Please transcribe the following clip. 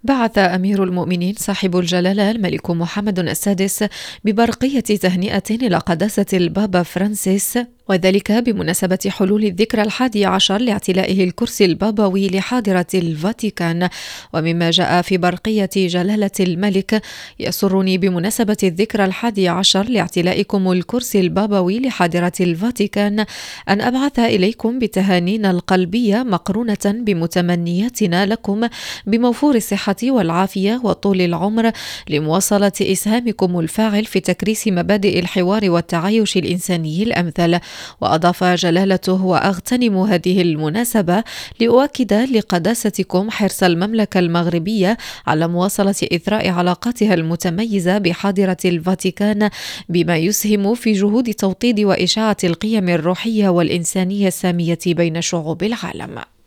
بعث أمير المؤمنين صاحب الجلالة الملك محمد السادس ببرقية تهنئة إلى قداسة البابا فرانسيس، وذلك بمناسبة حلول الذكرى 11 لاعتلائه الكرسي البابوي لحاضرة الفاتيكان. ومما جاء في برقية جلالة الملك: يسرني بمناسبة الذكرى 11 لاعتلائكم الكرسي البابوي لحاضرة الفاتيكان أن أبعث إليكم بتهانينا القلبية مقرونة بمتمنياتنا لكم بموفور الصحة والعافية وطول العمر، لمواصلة إسهامكم الفاعل في تكريس مبادئ الحوار والتعايش الإنساني الأمثل. وأضاف جلالته: وأغتنم هذه المناسبة لأؤكد لقداستكم حرص المملكة المغربية على مواصلة إثراء علاقاتها المتميزة بحاضرة الفاتيكان، بما يسهم في جهود توطيد وإشاعة القيم الروحية والإنسانية السامية بين شعوب العالم.